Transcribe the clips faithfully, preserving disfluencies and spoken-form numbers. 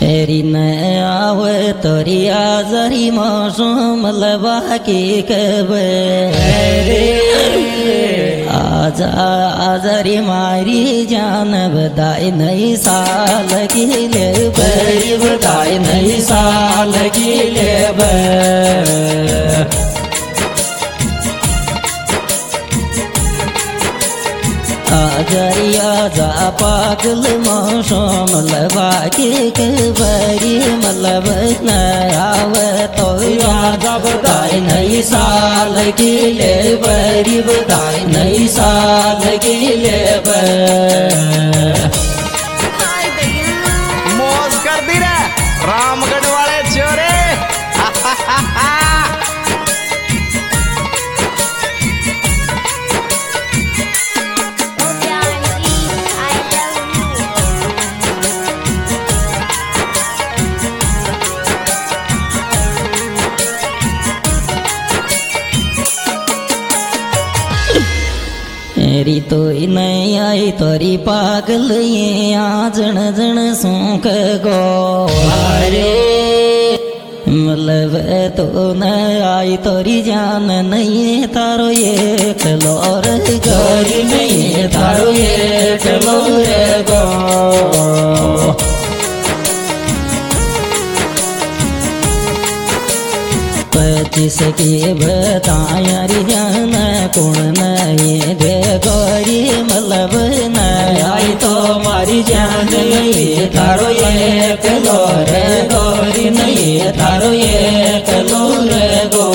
हेरी न आवे तोरी आजरी मौसम लबा की कबे आजा आजरी मारी जान बधाई नई साल की ले बरी बधाई नई साल की ले आजरिया जा पागल मौसम लबा के बरी मतलब न आवे तो राजा बधाई नई साल की ले बरी बधाई नई साल की ले मौज कर दी रे रामगढ़ वाले छोरे। मेरी तो नहीं आई तोरी पागल ये आ जन जन सूख गो रे मतलब तो न आई तोरी जान नहीं तारो ये कलोर गोरी नहीं तारो ये कलोर गो पच्चीस की बताया री जान कौन नहीं दे गोरी मतलब न आई तो मारी जान नहीं तारो ये कलोर गोरी नहीं तारो ये कलोर गो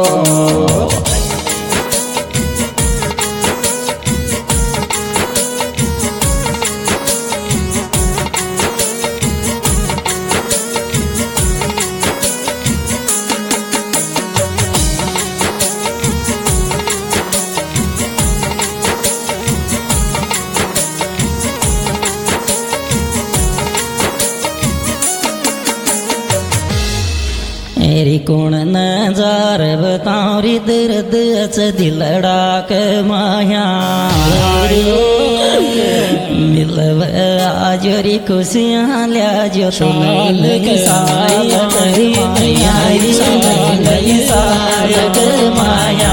मेरी कौन नजार बताऊरी दर्द अच दिलड़ाक माया मिलब आजोरी खुशियाँ लिया जो साल साल माया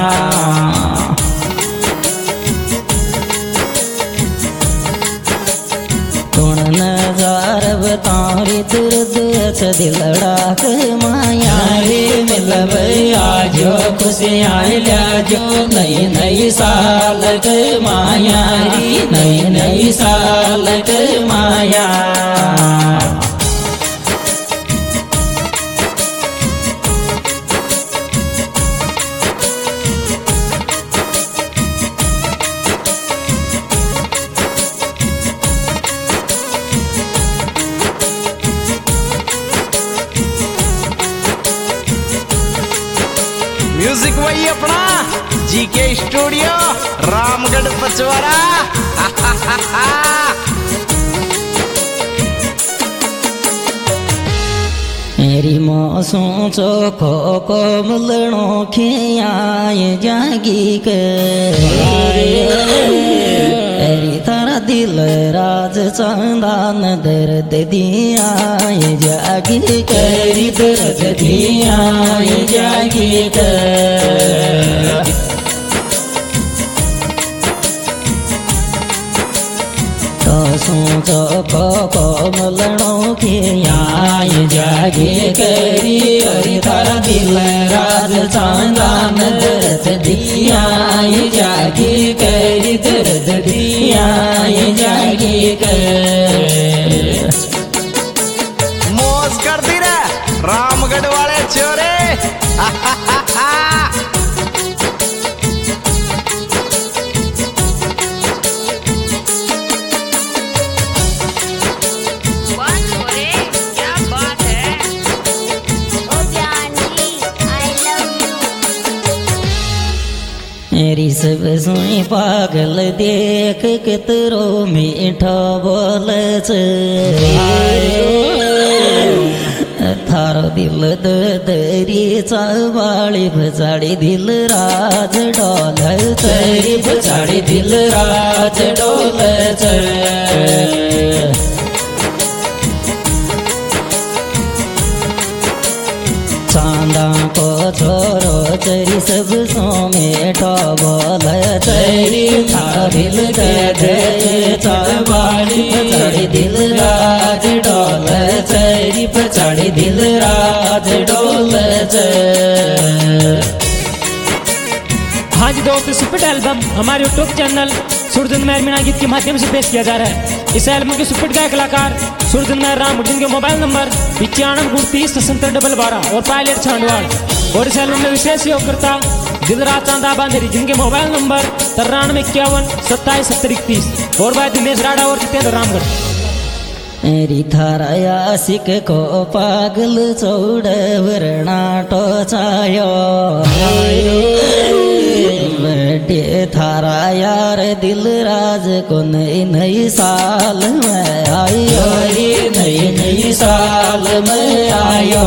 कौन नजार बताऊरी दर्द अच दिलड़ाक माया रे मिलब आजो खुशियाँ लिया जो नई नई साल के माया री नई नई साल के माया म्यूजिक वही अपना जीके स्टूडियो रामगढ़ पचवारा। मेरी मौसों चोखो को मिलनो खियाए जागी करी तारा दिल राज चंदान दर्द दिया जागी करी दर्द दिया जागी कर सोचो को मलनो के आय जागे करी अरे तारा दिल राज चांदान दर्द दिया जागे करी दर्द दिया जागे कर मौज कर दी रे रामगढ़ वाले छोरे। मेरी सब सुई पागल देख कितरो मीठा बोल थारो दिल दरी चावाली भजाड़ी दिल राज डोल चरी भजाड़ी दिल राज डोल मेठो बोल चरी थारा दिल दे दे चढ़ी चढ़ी दिल राज डोल चरी चढ़ी दिल राज डोल हाँ जी दोस्तों, सुपर एल्बम हमारे यूट्यूब चैनल सुरजन मेहर मीणा गीत के माध्यम से पेश किया जा रहा है। इस एल्बम के सुपर गायक कलाकार सुरजन मेहर राम, जिनके मोबाइल नंबर पिचानवे उनतीस सत्तर डबल बारह और पायलट छांडवाड़। और इस एल्बम में विशेष सहयोगकर्ता दिलराज चांदा बांधेरी, जिनके मोबाइल नंबर तिरानवे इक्यावन सत्ताईस सत्तर इकतीस। और भाई दिनेश राणा और जितेंद्र रामगढ़। मेरी थारा आशिक को पागल चौड़ वरनाटो छायो बर्थडे थारा यार दिल राज को नई नई साल में आयो नई नई साल में आयो।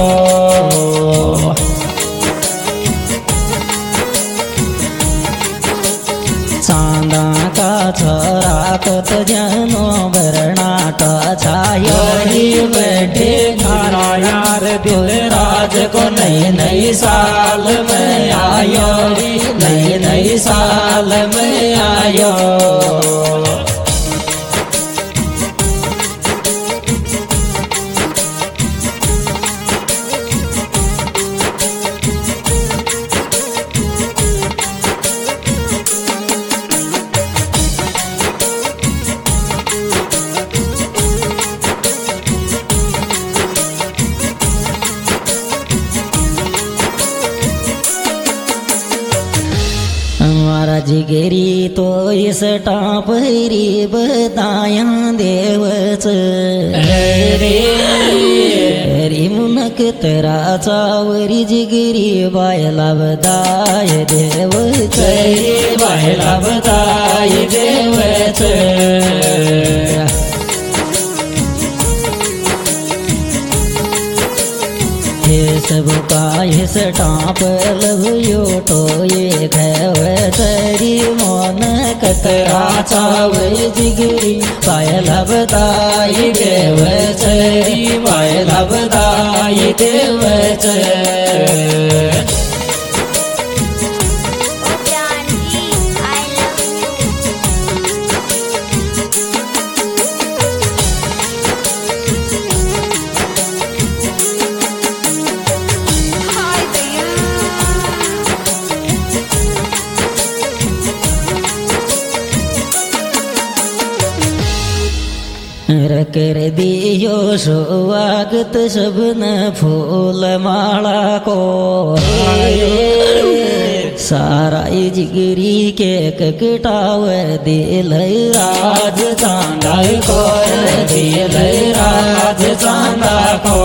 चांदा का छोरा को तो जानो बरनाट छायो बैठे थारा यार दिल राज को नई नई साल में आयो नई नई साल में आयो। हमारा जिगरी तो इस टापरी बताया देवच रे मुनक तेरा चावरी जिगरी बायला बदाय देवच बायला बदाय देवच। ये सब का ये सटाप लभयो तो ये खैवे तरी मोन कतरा चावे जिगरी पायल बताई देव चरी पायल बताई देव चरी। कर दियो स्वागत सबन फूल माला को सारा जिगरी के कटाव दिल राज चांदा को दिल राज चांदा को।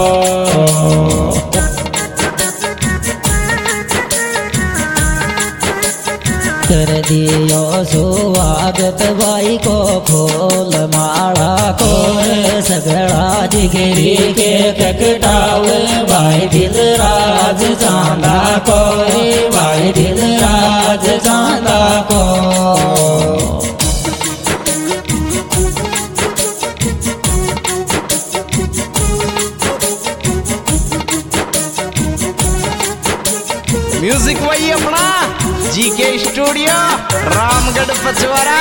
कर दियो स्वागत भाई को फूल माला को सगड़ा जिगरी के कटाव भाई दिल राज चांदा को भाई दिल राज चांदा को। म्यूजिक वही अपना जीके स्टूडियो रामगढ़ पचवरा।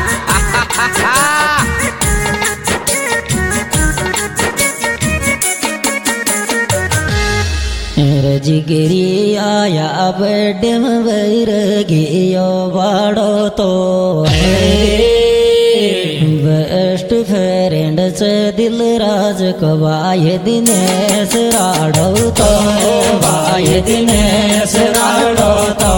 जिगरी आया बर्थडे में बैर गियो बाड़ो तो बेस्ट फ्रेंड से दिल राज को भाई दिनेश राड़ो तो भाई दिनेश राड़ो तो।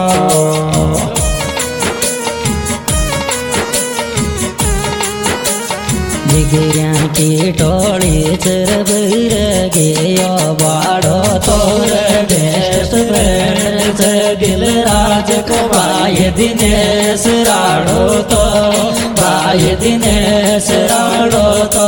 जिगरिया की टोली चरबर गयो बाड़ो तोर बेस्ट फ्रेंड से दिल राज को भाई दिनेश राड़ो तो भाई दिनेश राड़ो तो।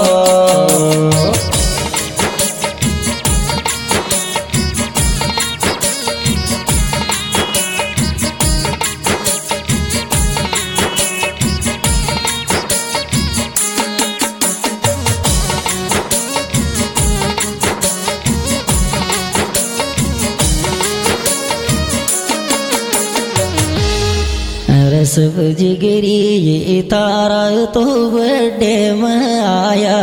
सब जिगरी ये तारा तो बड़े में आया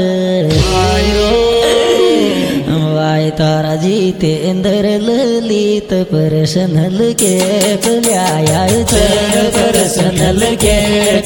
वाय तारा जीते इंदर ललित पर्सनल के कल्याया पर्सनल के